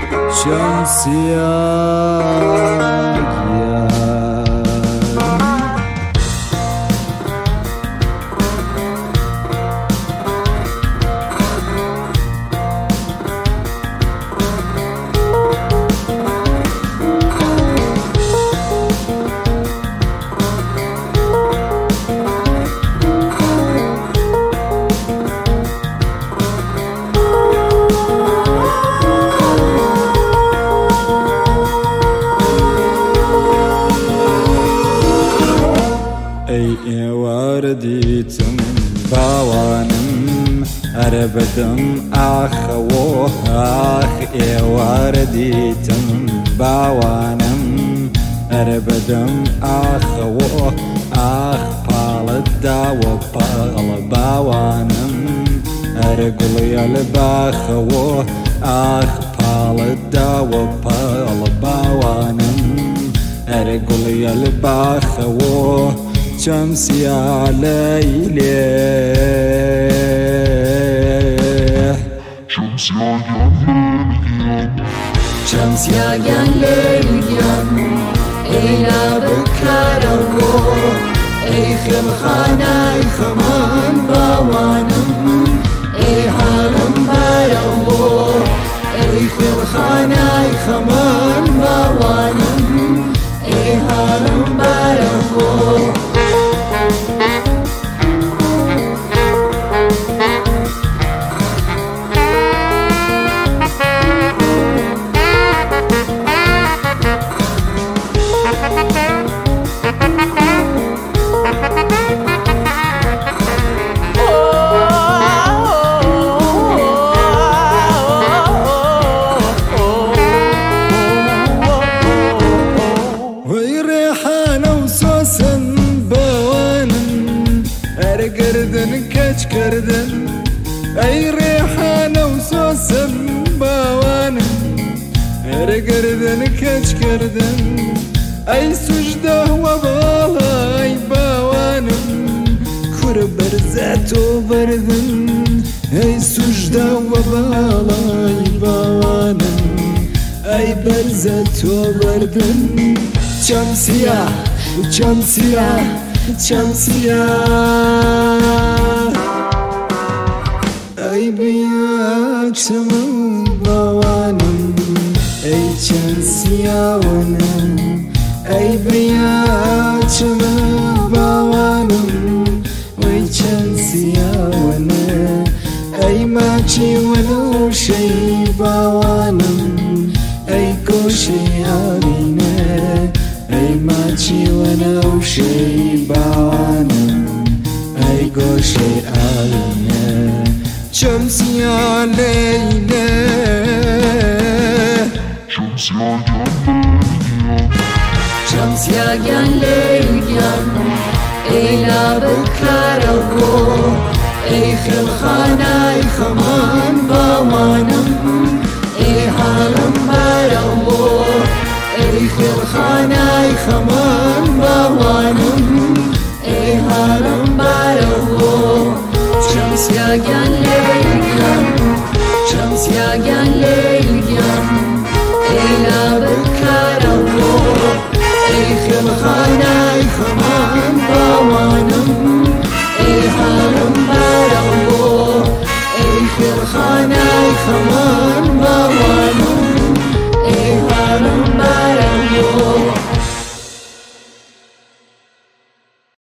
ورديتم باوانم أربدم أخوه ورديتم باوانم أربدم أخوه بالدا وبال باوانم أرقل يلباخوه بالدا وبال باوانم أرقل يلباخوه شمسي يا ليلي شمس يا ليلي إلى بكر الروح أي خلخانة خمان باوانم أي حرم بارو أي خلخانة خمان باوانم أي حرم بارو كردن كج كردن أي ريحانة وسوسن باوانم كردن كج كردن أي سجدة وبالاي باوانم كر برزات وبردن أي سجدة وبالاي باوانم أي برزات وبردن شمسية شمسية شمسية أي بياك سمو باوانم أي شمسية ونم أي بياك سمو باوانم وي شمسية ونم أي ماكي ولو شي باوانم أي كوشي علينا أي ماكي ولو شي باوانم أي كوشي علينا شمسي يا ليلى شمس يا ليلى إلى بكر الروح أي خلخانة خمان باوانم أي حرم بارو أي خلخانة خمان باوانم أي حرم بارو شمس يا ليلى شمس يا ليلى